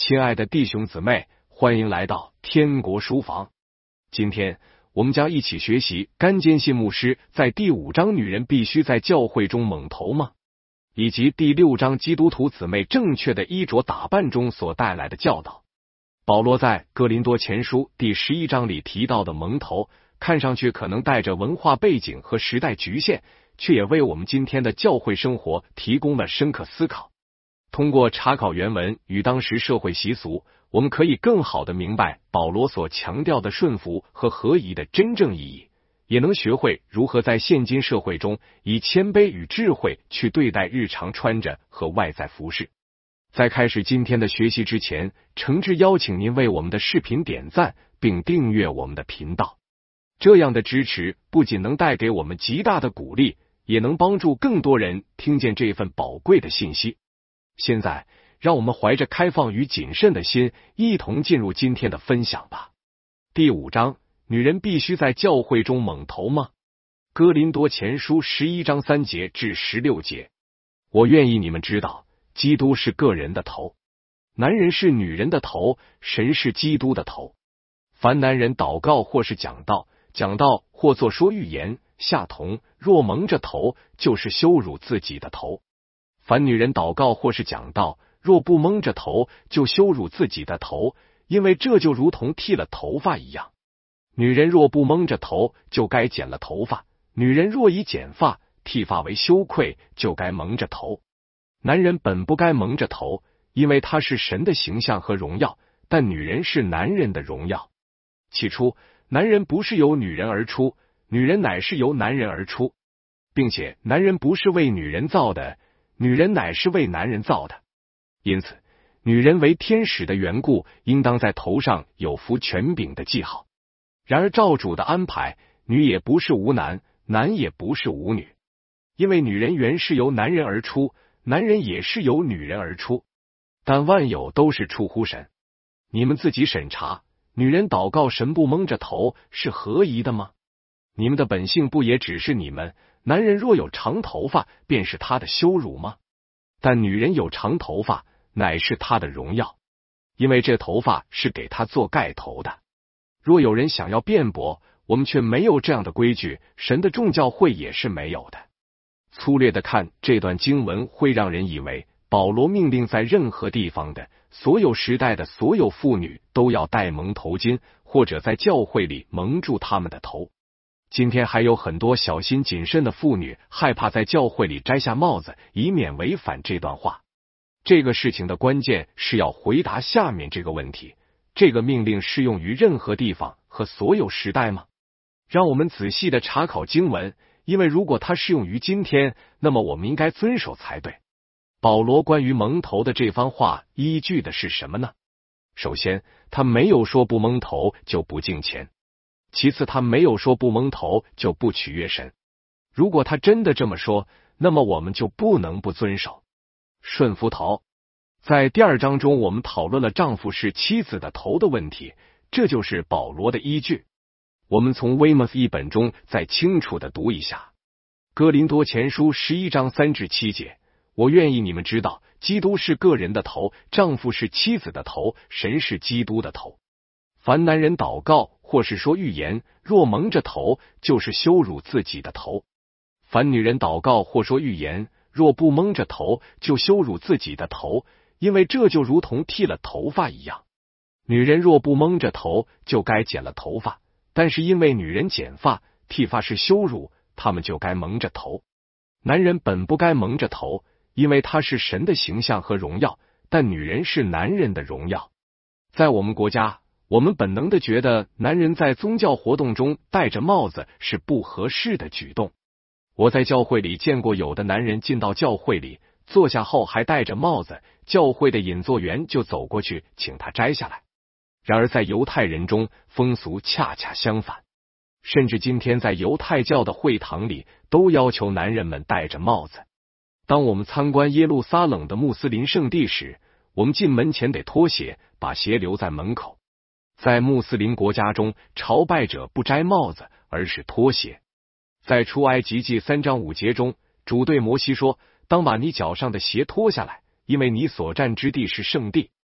亲爱的弟兄姊妹，欢迎来到天国书房。今天我们将一起学习甘坚信牧师在第5章女人必须在教会中蒙头吗？以及第6章基督徒姊妹正确的衣着打扮中所带来的教导。保罗在哥林多前书第11章里提到的蒙头，看上去可能带着文化背景和时代局限，却也为我们今天的教会生活提供了深刻思考。通过查考原文与当时社会习俗，我们可以更好地明白保罗所强调的顺服和合宜的真正意义，也能学会如何在现今社会中以谦卑与智慧去对待日常穿着和外在服饰。在开始今天的学习之前，诚挚邀请您为我们的视频点赞并订阅我们的频道，这样的支持不仅能带给我们极大的鼓励，也能帮助更多人听见这份宝贵的信息。现在让我们怀着开放与谨慎的心，一同进入今天的分享吧。第5章，女人必须在教会中蒙头吗？哥林多前书11章3节至16节。我愿意你们知道，基督是个人的头，男人是女人的头，神是基督的头。凡男人祷告或是讲道或作说预言，下同若蒙着头，就是羞辱自己的头。凡女人祷告或是讲道，若不蒙着头，就羞辱自己的头，因为这就如同剃了头发一样。女人若不蒙着头，就该剪了头发；女人若以剪发、剃发为羞愧，就该蒙着头。男人本不该蒙着头，因为他是神的形象和荣耀，但女人是男人的荣耀。起初，男人不是由女人而出，女人乃是由男人而出，并且男人不是为女人造的，女人乃是为男人造的。因此，女人为天使的缘故，应当在头上有服权柄的记号。然而照主的安排，女也不是无男，男也不是无女，因为女人原是由男人而出，男人也是由女人而出，但万有都是出乎神。你们自己审查，女人祷告神不蒙着头是合宜的吗？你们的本性不也只是你们，男人若有长头发，便是他的羞辱吗？但女人有长头发，乃是他的荣耀，因为这头发是给他做盖头的。若有人想要辩驳，我们却没有这样的规矩，神的众教会也是没有的。粗略的看这段经文，会让人以为保罗命令在任何地方的所有时代的所有妇女都要戴蒙头巾，或者在教会里蒙住他们的头。今天还有很多小心谨慎的妇女害怕在教会里摘下帽子，以免违反这段话。这个事情的关键是要回答下面这个问题：这个命令适用于任何地方和所有时代吗？让我们仔细的查考经文，因为如果它适用于今天，那么我们应该遵守才对。保罗关于蒙头的这番话依据的是什么呢？首先，他没有说不蒙头就不敬虔。其次，他没有说不蒙头就不取悦神。如果他真的这么说，那么我们就不能不遵守。顺服头。在第2章中，我们讨论了丈夫是妻子的头的问题，这就是保罗的依据。我们从威莫斯译本中再清楚的读一下。哥林多前书11章3至7节。我愿意你们知道，基督是个人的头，丈夫是妻子的头，神是基督的头。凡男人祷告或是说预言，若蒙着头，就是羞辱自己的头；凡女人祷告或说预言，若不蒙着头，就羞辱自己的头，因为这就如同剃了头发一样。女人若不蒙着头，就该剪了头发，但是因为女人剪发、剃发是羞辱，他们就该蒙着头。男人本不该蒙着头，因为他是神的形象和荣耀，但女人是男人的荣耀。在我们国家，我们本能的觉得男人在宗教活动中戴着帽子是不合适的举动。我在教会里见过有的男人进到教会里，坐下后还戴着帽子，教会的引座员就走过去请他摘下来。然而在犹太人中，风俗恰恰相反，甚至今天在犹太教的会堂里都要求男人们戴着帽子。当我们参观耶路撒冷的穆斯林圣地时，我们进门前得脱鞋，把鞋留在门口。在穆斯林国家中，朝拜者不摘帽子，而是脱鞋。在出埃及记3章5节中，主对摩西说：当把你脚上的鞋脱下来，因为你所站之地是圣地。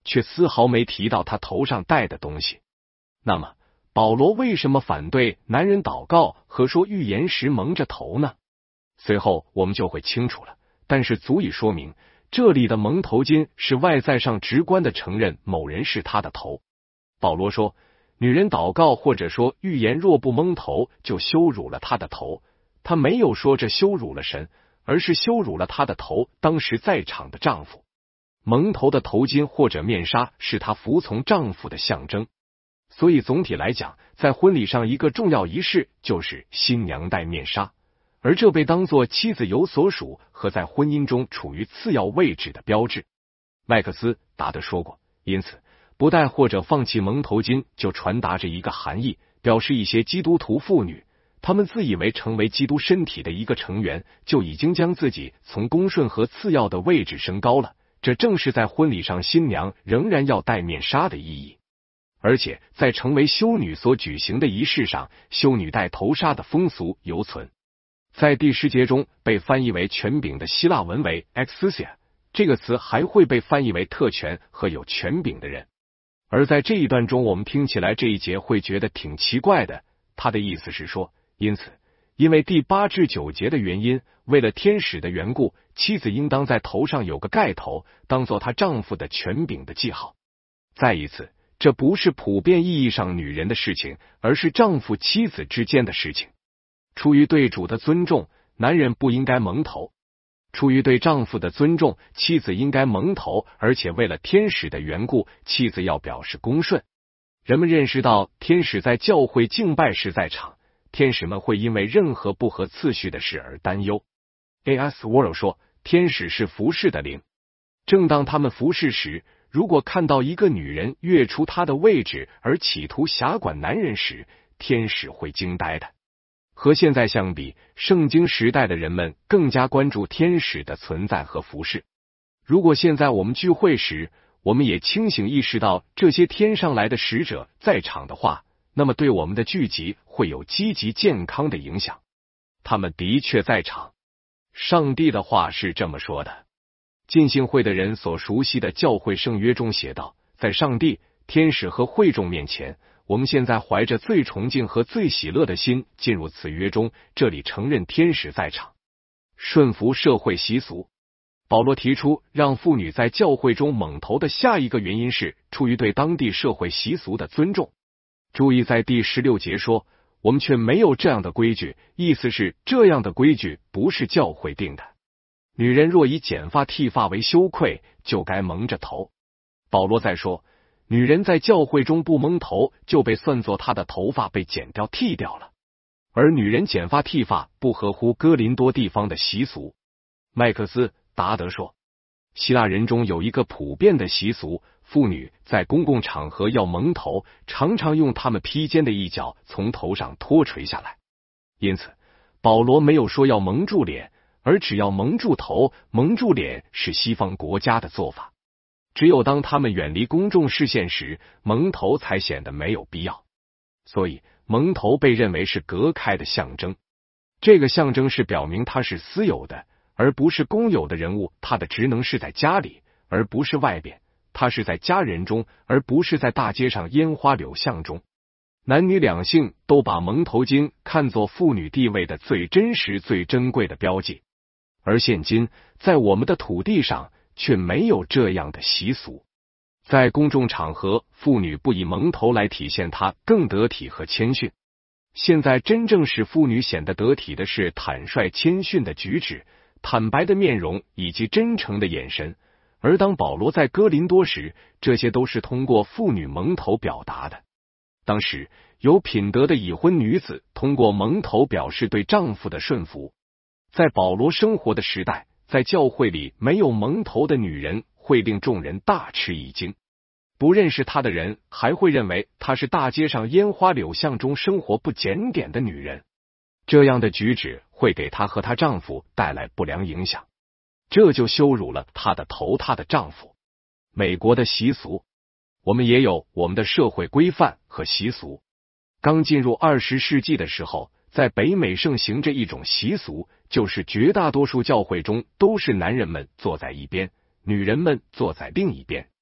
却丝毫没提到他头上戴的东西。那么，保罗为什么反对男人祷告和说预言时蒙着头呢？随后我们就会清楚了，但是足以说明，这里的蒙头巾是外在上直观的承认某人是他的头。保罗说，女人祷告或者说预言若不蒙头，就羞辱了他的头。他没有说这羞辱了神，而是羞辱了他的头，当时在场的丈夫。蒙头的头巾或者面纱是他服从丈夫的象征。所以总体来讲，在婚礼上一个重要仪式就是新娘戴面纱，而这被当作妻子有所属和在婚姻中处于次要位置的标志。麦克斯·达德说过，因此不戴或者放弃蒙头巾就传达着一个含义，表示一些基督徒妇女，她们自以为成为基督身体的一个成员，就已经将自己从恭顺和次要的位置升高了。这正是在婚礼上新娘仍然要戴面纱的意义。而且在成为修女所举行的仪式上，修女戴头纱的风俗犹存。在第10节中被翻译为权柄的希腊文为 exousia， 这个词还会被翻译为特权和有权柄的人。而在这一段中，我们听起来这一节会觉得挺奇怪的，他的意思是说，因此因为第8至9节的原因，为了天使的缘故，妻子应当在头上有个盖头，当做她丈夫的权柄的记号。再一次，这不是普遍意义上女人的事情，而是丈夫妻子之间的事情。出于对主的尊重，男人不应该蒙头；出于对丈夫的尊重，妻子应该蒙头，而且为了天使的缘故，妻子要表示恭顺。人们认识到天使在教会敬拜时在场，天使们会因为任何不合次序的事而担忧。A.S. Warrell 说，天使是服侍的灵。正当他们服侍时，如果看到一个女人跃出她的位置而企图辖管男人时，天使会惊呆的。和现在相比，圣经时代的人们更加关注天使的存在和服侍。如果现在我们聚会时，我们也清醒意识到这些天上来的使者在场的话，那么对我们的聚集会有积极健康的影响。他们的确在场。上帝的话是这么说的。浸信会的人所熟悉的教会圣约中写道，在上帝、天使和会众面前，我们现在怀着最崇敬和最喜乐的心进入此约中，这里承认天使在场。顺服社会习俗。保罗提出让妇女在教会中蒙头的下一个原因是出于对当地社会习俗的尊重。注意，在第16节说，我们却没有这样的规矩，意思是这样的规矩不是教会定的。女人若以剪发剃发为羞愧，就该蒙着头。保罗在说，女人在教会中不蒙头，就被算作她的头发被剪掉剃掉了。而女人剪发剃发不合乎哥林多地方的习俗。麦克斯·达德说，希腊人中有一个普遍的习俗，妇女在公共场合要蒙头，常常用她们披肩的一角从头上脱垂下来。因此，保罗没有说要蒙住脸，而只要蒙住头。蒙住脸是西方国家的做法，只有当他们远离公众视线时，蒙头才显得没有必要。所以，蒙头被认为是隔开的象征。这个象征是表明他是私有的，而不是公有的人物。他的职能是在家里，而不是外边。他是在家人中，而不是在大街上烟花柳巷中。男女两性都把蒙头巾看作妇女地位的最真实、最珍贵的标记。而现今，在我们的土地上却没有这样的习俗。在公众场合，妇女不以蒙头来体现她更得体和谦逊。现在真正使妇女显得得体的是坦率谦逊的举止、坦白的面容以及真诚的眼神。而当保罗在哥林多时，这些都是通过妇女蒙头表达的。当时有品德的已婚女子通过蒙头表示对丈夫的顺服。在保罗生活的时代，在教会里没有蒙头的女人会令众人大吃一惊。不认识她的人还会认为她是大街上烟花柳巷中生活不检点的女人。这样的举止会给她和她丈夫带来不良影响，这就羞辱了她的头，她的丈夫。美国的习俗，我们也有我们的社会规范和习俗。刚进入20世纪的时候，在北美盛行着一种习俗，就是绝大多数教会中都是男人们坐在一边，女人们坐在另一边。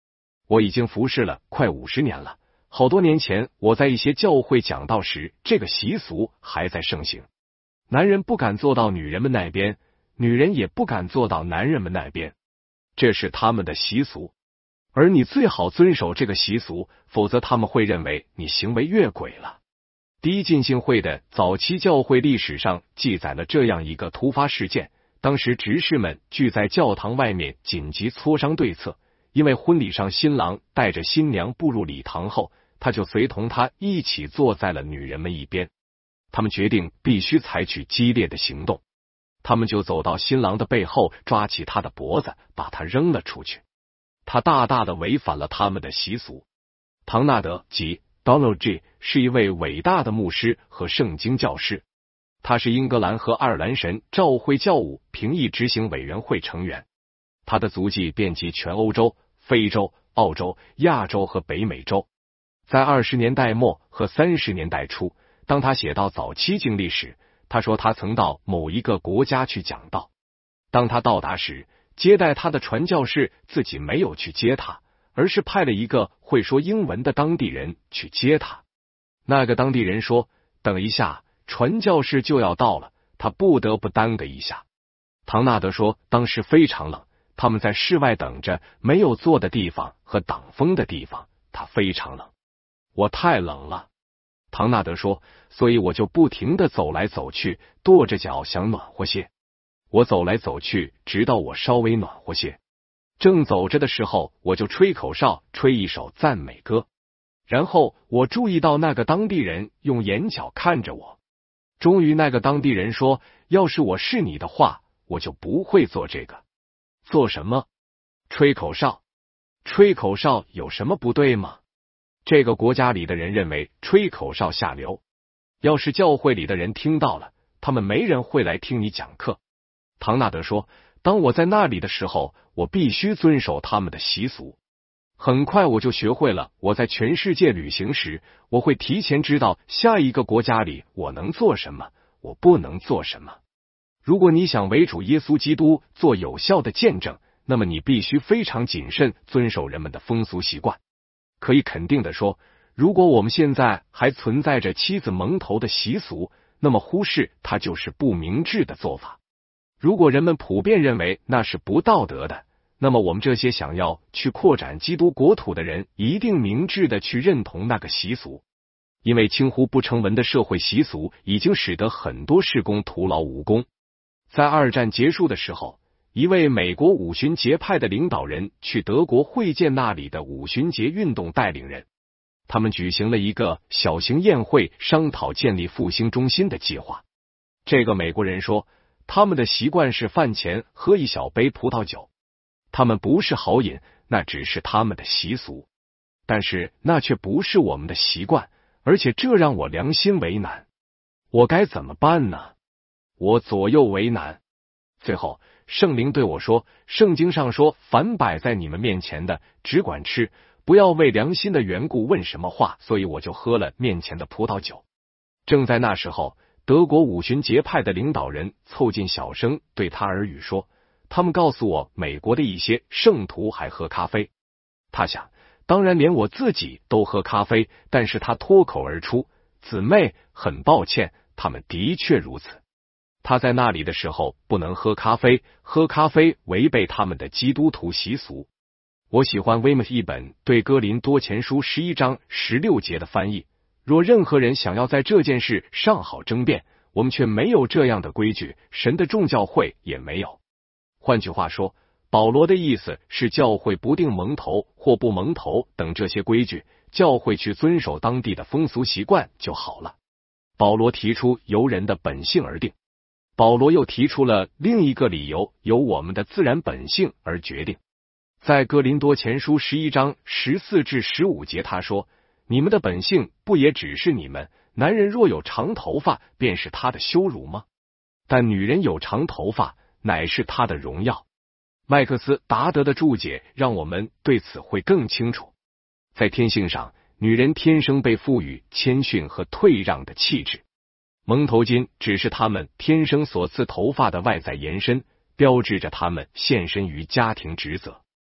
我已经服侍了快50年了，好多年前我在一些教会讲道时，这个习俗还在盛行。男人不敢坐到女人们那边，女人也不敢坐到男人们那边，这是他们的习俗。而你最好遵守这个习俗，否则他们会认为你行为越轨了。第一浸信会的早期教会历史上记载了这样一个突发事件，当时执事们聚在教堂外面紧急磋商对策，因为婚礼上新郎带着新娘步入礼堂后，他就随同他一起坐在了女人们一边。他们决定必须采取激烈的行动，他们就走到新郎的背后，抓起他的脖子，把他扔了出去。他大大的违反了他们的习俗。唐纳德即 Donald G 是一位伟大的牧师和圣经教师，他是英格兰和爱尔兰神召会教务评议执行委员会成员。他的足迹遍及全欧洲、非洲、澳洲、亚洲和北美洲。在20年代末和30年代初，当他写到早期经历时，他说他曾到某一个国家去讲道。当他到达时，接待他的传教士自己没有去接他，而是派了一个会说英文的当地人去接他。那个当地人说，等一下，传教士就要到了，他不得不耽搁一下。唐纳德说，当时非常冷，他们在室外等着，没有坐的地方和挡风的地方，他非常冷。我太冷了，唐纳德说，所以我就不停地走来走去，跺着脚想暖和些。我走来走去，直到我稍微暖和些。正走着的时候，我就吹口哨，吹一首赞美歌。然后我注意到那个当地人用眼角看着我。终于那个当地人说，要是我是你的话，我就不会做这个。做什么？吹口哨。吹口哨有什么不对吗？这个国家里的人认为吹口哨下流，要是教会里的人听到了，他们没人会来听你讲课。唐纳德说，当我在那里的时候，我必须遵守他们的习俗。很快我就学会了，我在全世界旅行时，我会提前知道下一个国家里我能做什么，我不能做什么。如果你想为主耶稣基督做有效的见证，那么你必须非常谨慎遵守人们的风俗习惯。可以肯定的说，如果我们现在还存在着妻子蒙头的习俗，那么忽视它就是不明智的做法。如果人们普遍认为那是不道德的，那么我们这些想要去扩展基督国土的人一定明智的去认同那个习俗，因为轻忽不成文的社会习俗已经使得很多事工徒劳无功。在二战结束的时候，一位美国五旬节派的领导人去德国会见那里的五旬节运动带领人，他们举行了一个小型宴会，商讨建立复兴中心的计划。这个美国人说，他们的习惯是饭前喝一小杯葡萄酒，他们不是豪饮，那只是他们的习俗，但是那却不是我们的习惯，而且这让我良心为难。我该怎么办呢？我左右为难。最后圣灵对我说，圣经上说，凡摆在你们面前的只管吃，不要为良心的缘故问什么话，所以我就喝了面前的葡萄酒。正在那时候，德国五旬节派的领导人凑近小声对他耳语说，他们告诉我美国的一些圣徒还喝咖啡。他想，当然连我自己都喝咖啡，但是他脱口而出，姊妹，很抱歉，他们的确如此。他在那里的时候不能喝咖啡，喝咖啡违背他们的基督徒习俗。我喜欢威姆一本对哥林多前书11章16节的翻译，若任何人想要在这件事上好争辩，我们却没有这样的规矩，神的众教会也没有。换句话说，保罗的意思是教会不定蒙头或不蒙头等这些规矩，教会去遵守当地的风俗习惯就好了。保罗提出由人的本性而定，保罗又提出了另一个理由，由我们的自然本性而决定。在哥林多前书11章14至15节他说，你们的本性不也只是你们，男人若有长头发，便是他的羞辱吗？但女人有长头发，乃是他的荣耀。麦克斯达德的注解让我们对此会更清楚。在天性上，女人天生被赋予谦逊和退让的气质，蒙头巾只是她们天生所赐头发的外在延伸，标志着她们献身于家庭职责。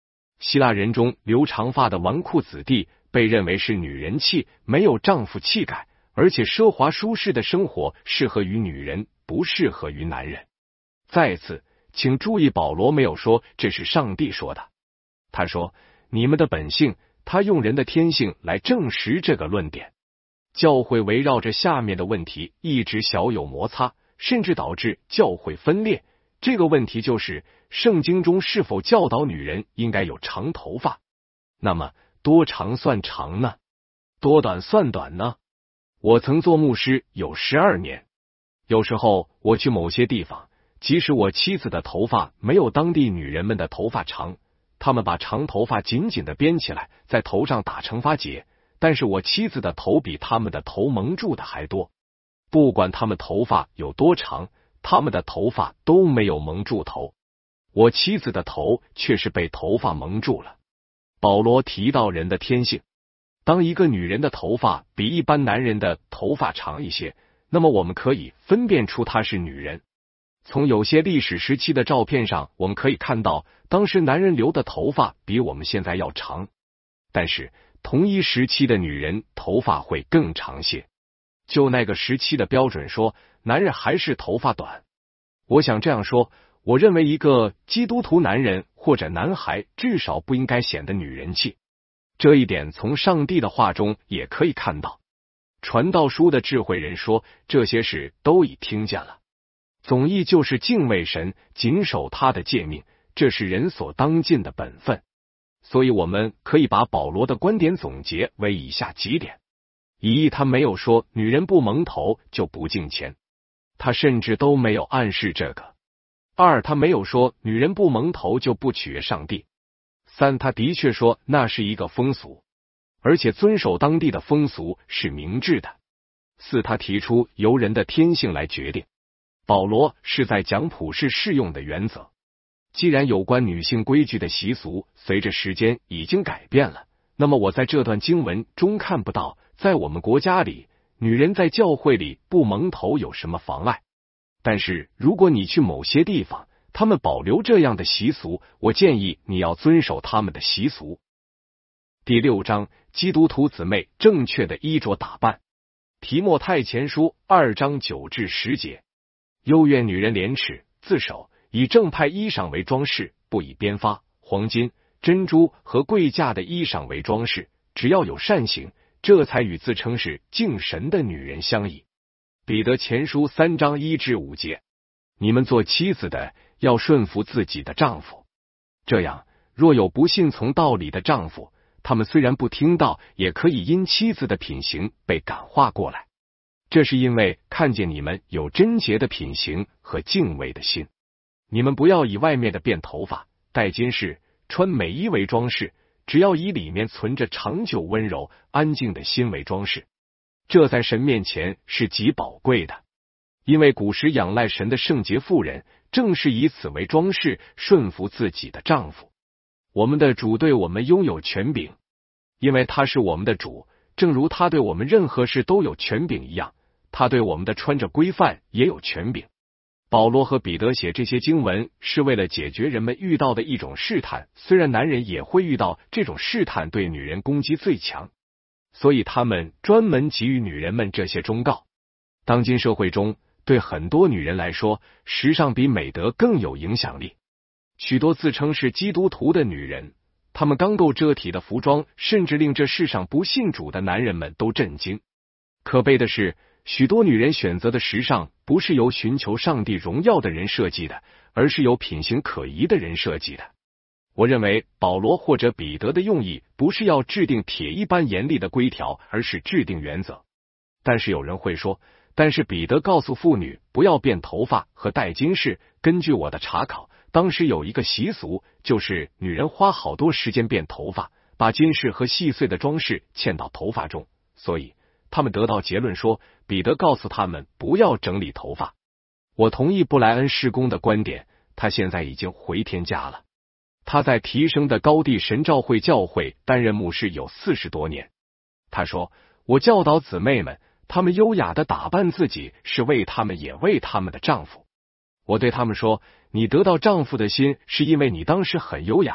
希腊人中留长发的纨绔子弟被认为是女人气，没有丈夫气概，而且奢华舒适的生活适合于女人，不适合于男人。再次，请注意，保罗没有说这是上帝说的，他说你们的本性，他用人的天性来证实这个论点。教会围绕着下面的问题一直小有摩擦，甚至导致教会分裂。这个问题就是圣经中是否教导女人应该有长头发？那么多长算长呢？多短算短呢？我曾做牧师有12年，有时候我去某些地方，即使我妻子的头发没有当地女人们的头发长，她们把长头发紧紧的编起来，在头上打惩罚结，但是我妻子的头比她们的头蒙住的还多。不管她们头发有多长，她们的头发都没有蒙住头，我妻子的头却是被头发蒙住了。保罗提到人的天性，当一个女人的头发比一般男人的头发长一些，那么我们可以分辨出她是女人。从有些历史时期的照片上，我们可以看到当时男人留的头发比我们现在要长，但是同一时期的女人头发会更长些。就那个时期的标准说，男人还是头发短。我想这样说，我认为一个基督徒男人或者男孩至少不应该显得女人气。这一点从上帝的话中也可以看到。传道书的智慧人说，这些事都已听见了。总意就是敬畏神，谨守他的诫命，这是人所当尽的本分。所以我们可以把保罗的观点总结为以下几点：一，他没有说女人不蒙头就不敬虔，他甚至都没有暗示这个。二，他没有说女人不蒙头就不取悦上帝。三，他的确说那是一个风俗，而且遵守当地的风俗是明智的。四，他提出由人的天性来决定。保罗是在讲普世适用的原则。既然有关女性规矩的习俗随着时间已经改变了，那么我在这段经文中看不到在我们国家里女人在教会里不蒙头有什么妨碍。但是如果你去某些地方，他们保留这样的习俗，我建议你要遵守他们的习俗。第6章，基督徒姊妹正确的衣着打扮。提摩太前书2章9至10节。优愿女人廉耻自守，以正派衣裳为装饰，不以编发、黄金、珍珠和贵价的衣裳为装饰，只要有善行，这才与自称是敬神的女人相宜。彼得前书3章1至5节。你们做妻子的要顺服自己的丈夫，这样若有不信从道理的丈夫，他们虽然不听道，也可以因妻子的品行被感化过来。这是因为看见你们有贞洁的品行和敬畏的心。你们不要以外面的辫头发、戴金饰、穿美衣为装饰，只要以里面存着长久温柔、安静的心为装饰。这在神面前是极宝贵的，因为古时仰赖神的圣洁妇人，正是以此为装饰，顺服自己的丈夫。我们的主对我们拥有权柄，因为他是我们的主，正如他对我们任何事都有权柄一样，他对我们的穿着规范也有权柄。保罗和彼得写这些经文是为了解决人们遇到的一种试探，虽然男人也会遇到这种试探，对女人攻击最强，所以他们专门给予女人们这些忠告。当今社会中，对很多女人来说，时尚比美德更有影响力。许多自称是基督徒的女人，她们刚够遮体的服装，甚至令这世上不信主的男人们都震惊。可悲的是，许多女人选择的时尚不是由寻求上帝荣耀的人设计的，而是由品行可疑的人设计的。我认为保罗或者彼得的用意不是要制定铁一般严厉的规条，而是制定原则。但是有人会说，但是彼得告诉妇女不要变头发和戴金饰。根据我的查考，当时有一个习俗，就是女人花好多时间变头发，把金饰和细碎的装饰嵌到头发中，所以他们得到结论说，彼得告诉他们不要整理头发。我同意布莱恩事工的观点，他现在已经回天家了。他在提升的高地神召会教会担任牧师有40多年。他说，我教导姊妹们，她们优雅的打扮自己，是为她们也为她们的丈夫。我对他们说，你得到丈夫的心是因为你当时很优雅，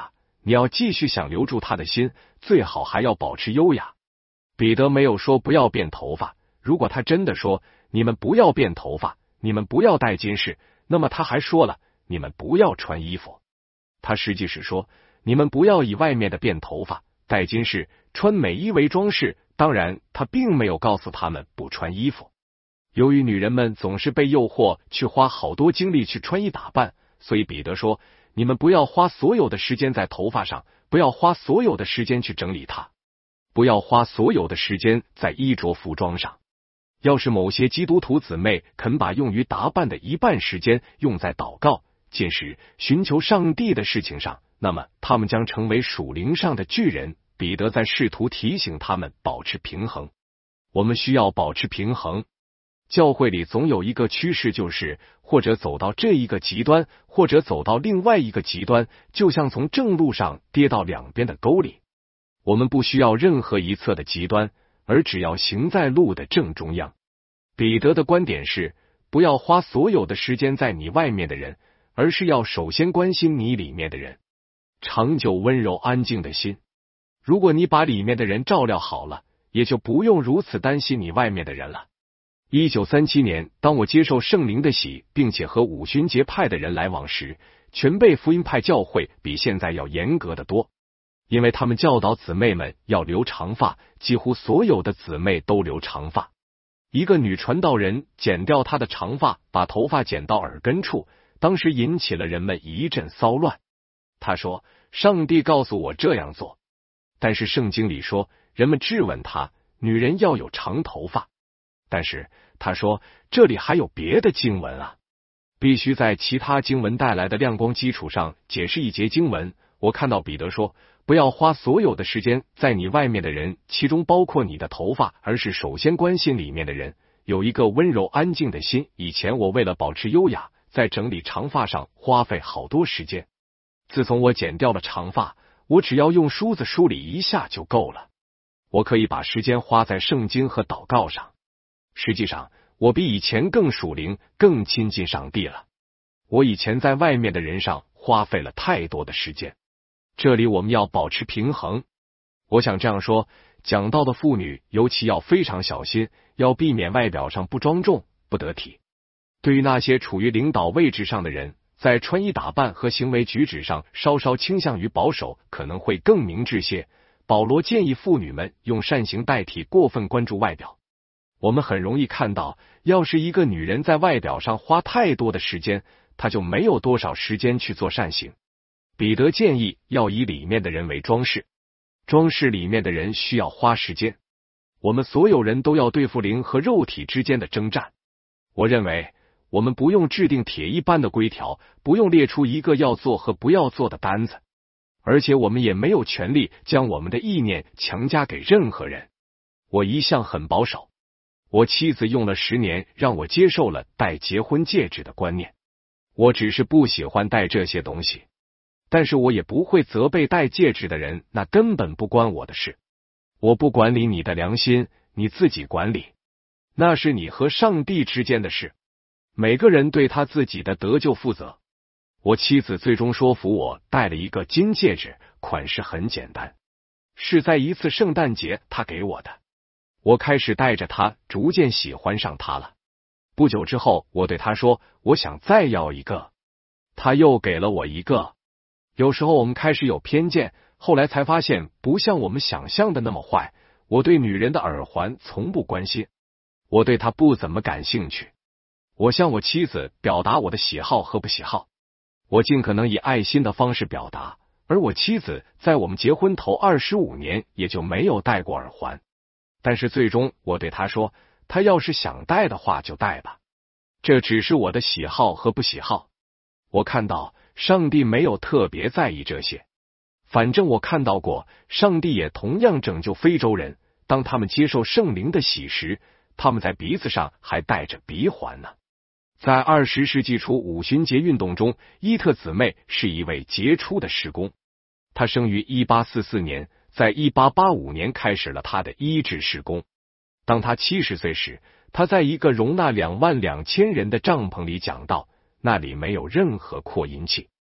你要继续想留住他的心，最好还要保持优雅。彼得没有说不要变头发，如果他真的说你们不要变头发，你们不要戴金饰，那么他还说了你们不要穿衣服。他实际是说你们不要以外面的变头发、戴金饰、穿美衣为装饰。当然，他并没有告诉他们不穿衣服。由于女人们总是被诱惑去花好多精力去穿衣打扮，所以彼得说你们不要花所有的时间在头发上，不要花所有的时间去整理它，不要花所有的时间在衣着服装上。要是某些基督徒姊妹肯把用于打扮的一半时间用在祷告、进食、寻求上帝的事情上，那么他们将成为属灵上的巨人。彼得在试图提醒他们保持平衡。我们需要保持平衡。教会里总有一个趋势，就是或者走到这一个极端，或者走到另外一个极端，就像从正路上跌到两边的沟里。我们不需要任何一侧的极端，而只要行在路的正中央。彼得的观点是，不要花所有的时间在你外面的人，而是要首先关心你里面的人。长久温柔安静的心。如果你把里面的人照料好了，也就不用如此担心你外面的人了。1937年，当我接受圣灵的洗，并且和五旬节派的人来往时，全贝福音派教会比现在要严格得多，因为他们教导姊妹们要留长发，几乎所有的姊妹都留长发。一个女传道人剪掉她的长发，把头发剪到耳根处，当时引起了人们一阵骚乱。她说：“上帝告诉我这样做。”但是圣经里说，人们质问他，女人要有长头发。但是他说，这里还有别的经文啊，必须在其他经文带来的亮光基础上解释一节经文。我看到彼得说，不要花所有的时间在你外面的人，其中包括你的头发，而是首先关心里面的人，有一个温柔安静的心。以前我为了保持优雅，在整理长发上花费好多时间。自从我剪掉了长发，我只要用梳子梳理一下就够了。我可以把时间花在圣经和祷告上。实际上，我比以前更属灵，更亲近上帝了。我以前在外面的人上花费了太多的时间。这里我们要保持平衡。我想这样说，讲道的妇女尤其要非常小心，要避免外表上不庄重、不得体。对于那些处于领导位置上的人，在穿衣打扮和行为举止上稍稍倾向于保守，可能会更明智些。保罗建议妇女们用善行代替过分关注外表。我们很容易看到，要是一个女人在外表上花太多的时间，她就没有多少时间去做善行。彼得建议要以里面的人为装饰，装饰里面的人需要花时间。我们所有人都要对付灵和肉体之间的征战。我认为我们不用制定铁一般的规条，不用列出一个要做和不要做的单子，而且我们也没有权利将我们的意念强加给任何人。我一向很保守。我妻子用了10年让我接受了戴结婚戒指的观念。我只是不喜欢戴这些东西，但是我也不会责备戴戒指的人，那根本不关我的事。我不管理你的良心，你自己管理，那是你和上帝之间的事。每个人对他自己的得救负责。我妻子最终说服我戴了一个金戒指，款式很简单，是在一次圣诞节他给我的。我开始戴着它，逐渐喜欢上它了。不久之后，我对他说，我想再要一个。他又给了我一个。有时候我们开始有偏见，后来才发现不像我们想象的那么坏。我对女人的耳环从不关心，我对她不怎么感兴趣。我向我妻子表达我的喜好和不喜好，我尽可能以爱心的方式表达，而我妻子在我们结婚头25年也就没有戴过耳环。但是最终我对她说，她要是想戴的话就戴吧，这只是我的喜好和不喜好。我看到上帝没有特别在意这些，反正我看到过，上帝也同样拯救非洲人，当他们接受圣灵的洗时，他们在鼻子上还戴着鼻环呢。在20世纪初五旬节运动中，伊特姊妹是一位杰出的事工。她生于1844年，在1885年开始了她的医治事工。当她70岁时，她在一个容纳22000人的帐篷里讲道，那里没有任何扩音器。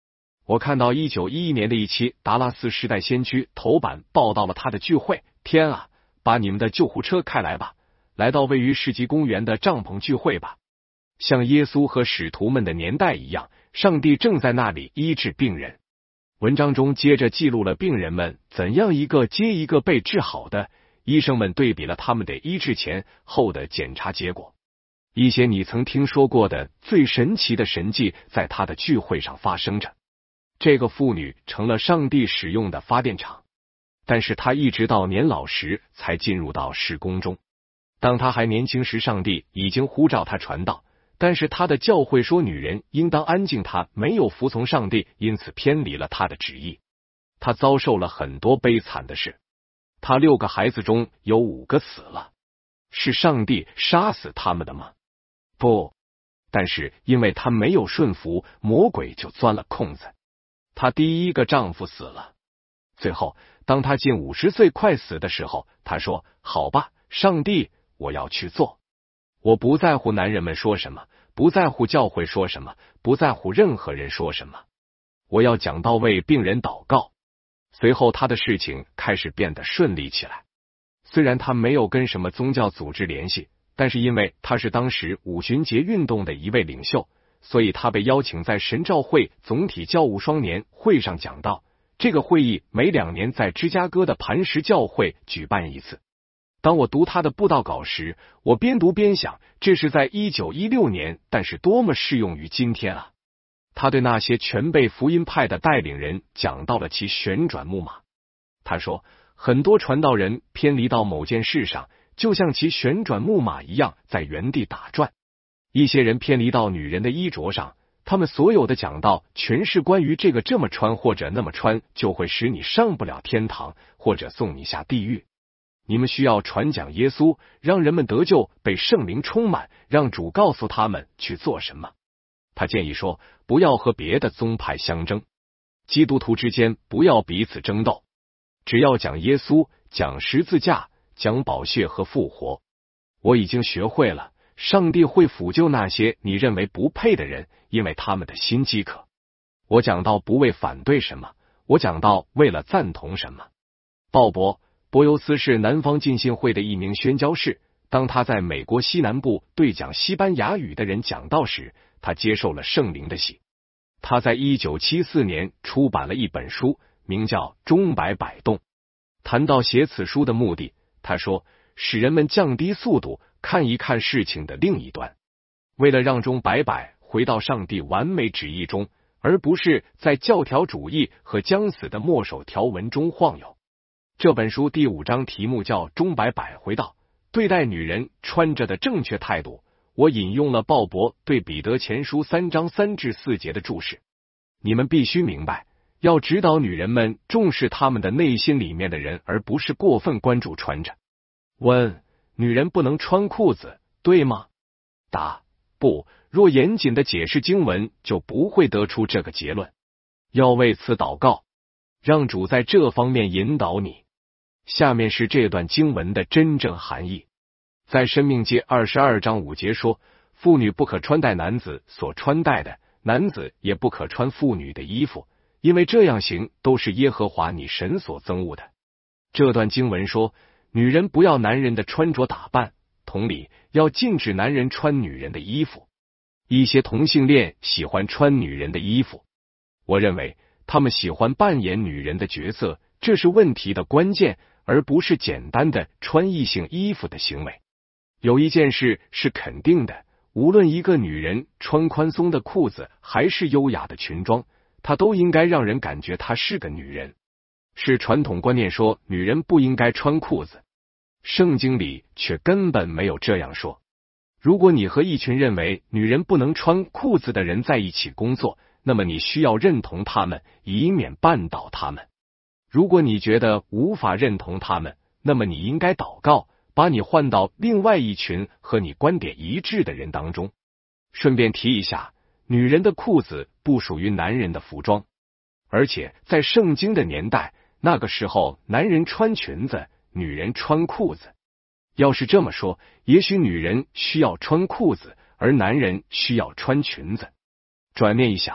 我看到1911年的一期达拉斯时代先驱头版报道了他的聚会。天啊，把你们的救护车开来吧，来到位于世纪公园的帐篷聚会吧。像耶稣和使徒们的年代一样，上帝正在那里医治病人。文章中接着记录了病人们怎样一个接一个被治好的，医生们对比了他们的医治前后的检查结果。一些你曾听说过的最神奇的神迹在他的聚会上发生着。这个妇女成了上帝使用的发电厂，但是她一直到年老时才进入到事工中。当她还年轻时，上帝已经呼召她传道，但是她的教会说女人应当安静，她没有服从上帝，因此偏离了他的旨意。她遭受了很多悲惨的事，她6个孩子中有5个死了。是上帝杀死他们的吗？不，但是因为她没有顺服，魔鬼就钻了空子。她第一个丈夫死了，最后当她近50岁快死的时候，她说：好吧，上帝，我要去做。我不在乎男人们说什么，不在乎教会说什么，不在乎任何人说什么，我要讲道，为病人祷告。随后她的事情开始变得顺利起来。虽然她没有跟什么宗教组织联系，但是因为她是当时五旬节运动的一位领袖，所以他被邀请在神召会总体教务双年会上讲道。这个会议每2年在芝加哥的磐石教会举办一次。当我读他的布道稿时，我边读边想，这是在1916年，但是多么适用于今天啊！他对那些全被福音派的带领人讲到了其旋转木马。他说，很多传道人偏离到某件事上，就像其旋转木马一样在原地打转。一些人偏离到女人的衣着上，他们所有的讲道全是关于这个这么穿或者那么穿就会使你上不了天堂，或者送你下地狱。你们需要传讲耶稣，让人们得救，被圣灵充满，让主告诉他们去做什么。他建议说，不要和别的宗派相争，基督徒之间不要彼此争斗，只要讲耶稣，讲十字架，讲宝血和复活。我已经学会了，上帝会抚救那些你认为不配的人，因为他们的心饥渴。我讲到不为反对什么，我讲到为了赞同什么。鲍勃·博尤斯是南方浸信会的一名宣教士，当他在美国西南部对讲西班牙语的人讲道时，他接受了圣灵的洗。他在1974年出版了一本书，名叫《钟摆摆动》。谈到写此书的目的，他说，使人们降低速度，看一看事情的另一端，为了让钟摆摆回到上帝完美旨意中，而不是在教条主义和将死的墨守条文中晃悠。这本书第5章题目叫钟摆摆回到对待女人穿着的正确态度。我引用了鲍勃对彼得前书3章3至4节的注释。你们必须明白，要指导女人们重视她们的内心里面的人，而不是过分关注穿着。问：女人不能穿裤子，对吗？答：不，若严谨的解释经文，就不会得出这个结论。要为此祷告，让主在这方面引导你。下面是这段经文的真正含义。在申命记22章5节说，妇女不可穿戴男子所穿戴的，男子也不可穿妇女的衣服，因为这样行都是耶和华你神所憎恶的。这段经文说，女人不要男人的穿着打扮，同理，要禁止男人穿女人的衣服。一些同性恋喜欢穿女人的衣服，我认为他们喜欢扮演女人的角色，这是问题的关键，而不是简单的穿异性衣服的行为。有一件事是肯定的，无论一个女人穿宽松的裤子还是优雅的裙装，她都应该让人感觉她是个女人。是传统观念说女人不应该穿裤子，圣经里却根本没有这样说。如果你和一群认为女人不能穿裤子的人在一起工作，那么你需要认同他们，以免绊倒他们。如果你觉得无法认同他们，那么你应该祷告，把你换到另外一群和你观点一致的人当中。顺便提一下，女人的裤子不属于男人的服装，而且在圣经的年代，那个时候男人穿裙子，女人穿裤子。要是这么说，也许女人需要穿裤子，而男人需要穿裙子。转念一想，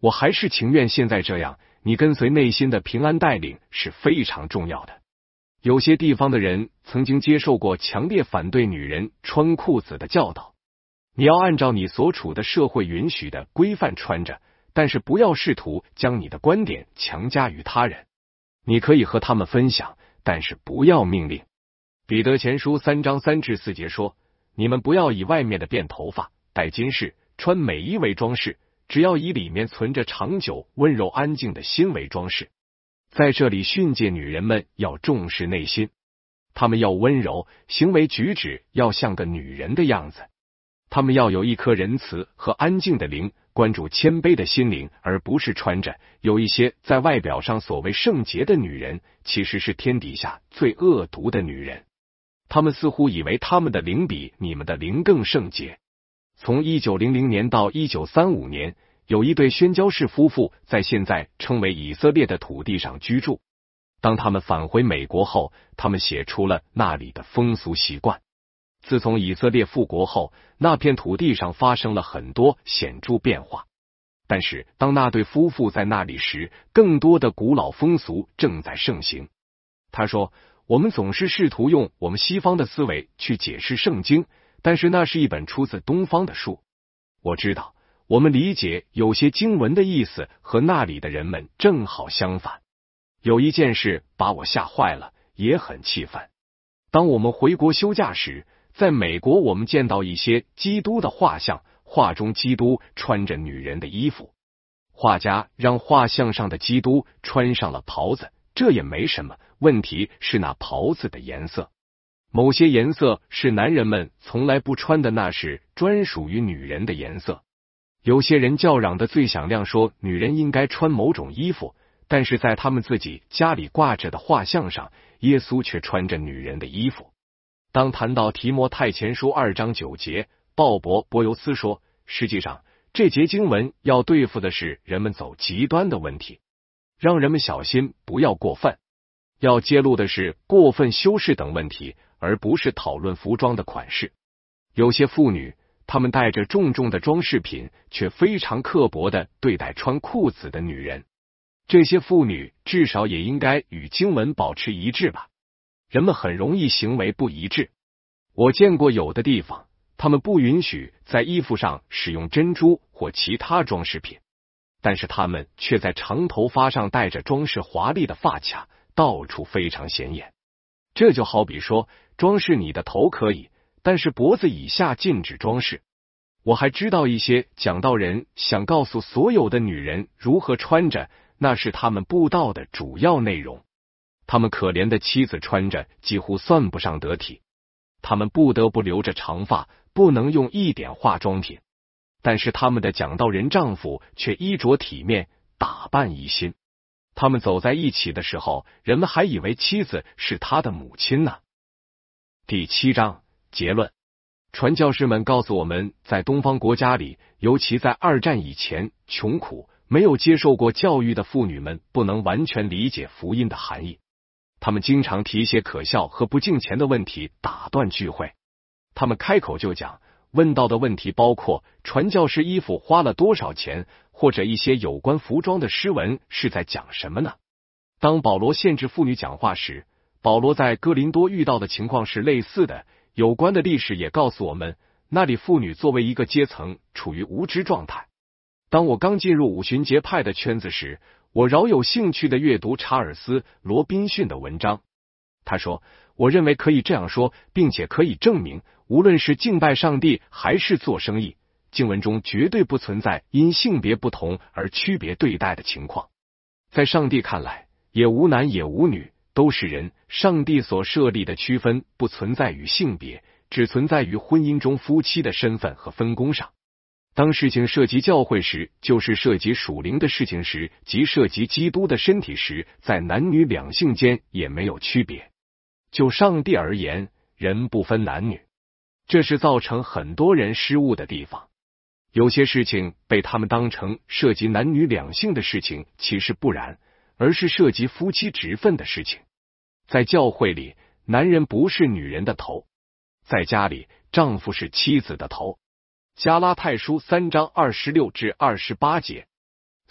我还是情愿现在这样，你跟随内心的平安带领是非常重要的。有些地方的人曾经接受过强烈反对女人穿裤子的教导，你要按照你所处的社会允许的规范穿着，但是不要试图将你的观点强加于他人。你可以和他们分享，但是不要命令。彼得前书3章3至4节说，你们不要以外面的辫头发、戴金饰、穿美衣为装饰，只要以里面存着长久、温柔、安静的心为装饰。在这里训诫女人们要重视内心，她们要温柔，行为举止要像个女人的样子。她们要有一颗仁慈和安静的灵，关注谦卑的心灵，而不是穿着。有一些在外表上所谓圣洁的女人，其实是天底下最恶毒的女人。她们似乎以为她们的灵比你们的灵更圣洁。从1900年到1935年，有一对宣教士夫妇在现在称为以色列的土地上居住。当他们返回美国后，他们写出了那里的风俗习惯。自从以色列复国后，那片土地上发生了很多显著变化。但是当那对夫妇在那里时，更多的古老风俗正在盛行。他说，我们总是试图用我们西方的思维去解释圣经，但是那是一本出自东方的书。我知道我们理解有些经文的意思和那里的人们正好相反。有一件事把我吓坏了，也很气愤。当我们回国休假时，在美国我们见到一些基督的画像，画中基督穿着女人的衣服。画家让画像上的基督穿上了袍子，这也没什么，问题是那袍子的颜色。某些颜色是男人们从来不穿的，那是专属于女人的颜色。有些人叫嚷的最响亮，说女人应该穿某种衣服，但是在他们自己家里挂着的画像上，耶稣却穿着女人的衣服。当谈到提摩太前书2章9节，鲍勃·博尤斯说，实际上这节经文要对付的是人们走极端的问题，让人们小心不要过分。要揭露的是过分修饰等问题，而不是讨论服装的款式。有些妇女，她们带着重重的装饰品，却非常刻薄地对待穿裤子的女人。这些妇女至少也应该与经文保持一致吧。人们很容易行为不一致。我见过有的地方，他们不允许在衣服上使用珍珠或其他装饰品，但是他们却在长头发上戴着装饰华丽的发卡，到处非常显眼。这就好比说，装饰你的头可以，但是脖子以下禁止装饰。我还知道一些讲道人想告诉所有的女人如何穿着，那是他们布道的主要内容。他们可怜的妻子穿着几乎算不上得体，他们不得不留着长发，不能用一点化妆品。但是他们的讲道人丈夫却衣着体面，打扮一新。他们走在一起的时候，人们还以为妻子是他的母亲呢。第7章结论。传教士们告诉我们，在东方国家里，尤其在2战以前，穷苦没有接受过教育的妇女们不能完全理解福音的含义。他们经常提一些可笑和不敬钱的问题打断聚会。他们开口就讲，问到的问题包括传教士衣服花了多少钱，或者一些有关服装的诗文是在讲什么呢？当保罗限制妇女讲话时，保罗在哥林多遇到的情况是类似的。有关的历史也告诉我们，那里妇女作为一个阶层处于无知状态。当我刚进入五旬节派的圈子时，我饶有兴趣地阅读查尔斯·罗宾逊的文章。他说，我认为可以这样说，并且可以证明，无论是敬拜上帝还是做生意，经文中绝对不存在因性别不同而区别对待的情况。在上帝看来，也无男也无女，都是人。上帝所设立的区分不存在于性别，只存在于婚姻中夫妻的身份和分工上。当事情涉及教会时，就是涉及属灵的事情时，即涉及基督的身体时，在男女两性间也没有区别。就上帝而言，人不分男女，这是造成很多人失误的地方。有些事情被他们当成涉及男女两性的事情，其实不然，而是涉及夫妻职分的事情。在教会里，男人不是女人的头；在家里，丈夫是妻子的头。加拉太书3章26至28节。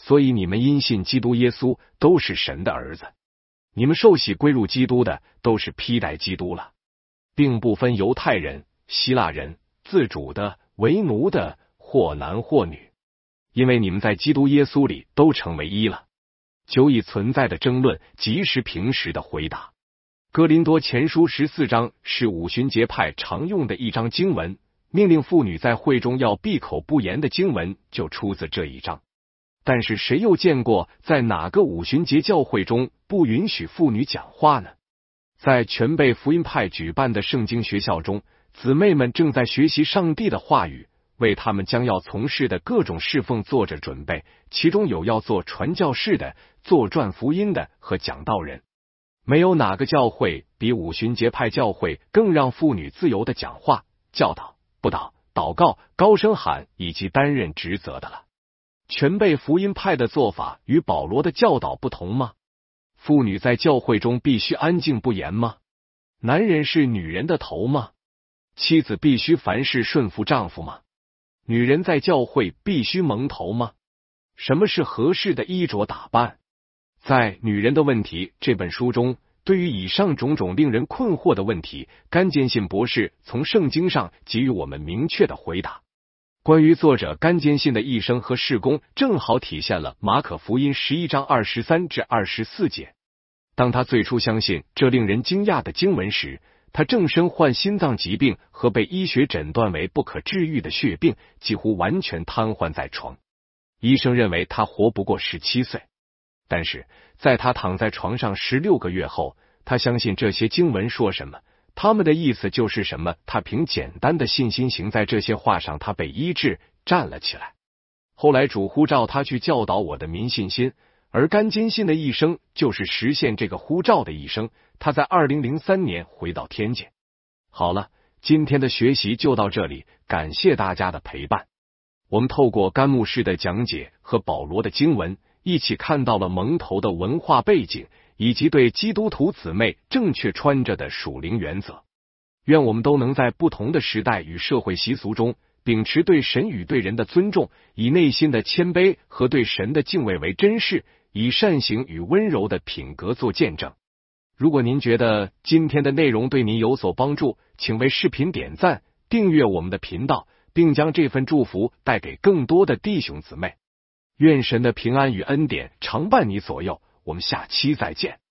所以你们因信基督耶稣都是神的儿子。你们受洗归入基督的，都是披戴基督了，并不分犹太人、希腊人、自主的、为奴的，或男或女，因为你们在基督耶稣里都成为一了。久已存在的争论及时平时的回答。哥林多前书14章是五旬节派常用的一章经文，命令妇女在会中要闭口不言的经文就出自这一章。但是谁又见过在哪个五旬节教会中不允许妇女讲话呢？在全被福音派举办的圣经学校中，姊妹们正在学习上帝的话语，为他们将要从事的各种侍奉做着准备，其中有要做传教士的、做传福音的和讲道人。没有哪个教会比五旬节派教会更让妇女自由的讲话、教导、布道、祷告、高声喊以及担任职责的了。全被福音派的做法与保罗的教导不同吗？妇女在教会中必须安静不言吗？男人是女人的头吗？妻子必须凡事顺服丈夫吗？女人在教会必须蒙头吗？什么是合适的衣着打扮？在《女人的问题》这本书中，对于以上种种令人困惑的问题，甘坚信博士从圣经上给予我们明确的回答。关于作者甘坚信的一生和事工，正好体现了马可福音11章23至24节。当他最初相信这令人惊讶的经文时，他正身患心脏疾病和被医学诊断为不可治愈的血病，几乎完全瘫痪在床。医生认为他活不过17岁。但是在他躺在床上16个月后，他相信这些经文说什么，他们的意思就是什么。他凭简单的信心行在这些话上，他被医治，站了起来。后来主呼召他去教导我的民信心，而甘坚信的一生就是实现这个呼召的一生。他在2003年回到天界。好了，今天的学习就到这里，感谢大家的陪伴。我们透过甘牧师的讲解和保罗的经文，一起看到了蒙头的文化背景，以及对基督徒姊妹正确穿着的属灵原则。愿我们都能在不同的时代与社会习俗中，秉持对神与对人的尊重，以内心的谦卑和对神的敬畏为真饰，以善行与温柔的品格做见证。如果您觉得今天的内容对您有所帮助，请为视频点赞，订阅我们的频道，并将这份祝福带给更多的弟兄姊妹。愿神的平安与恩典常伴你左右，我们下期再见。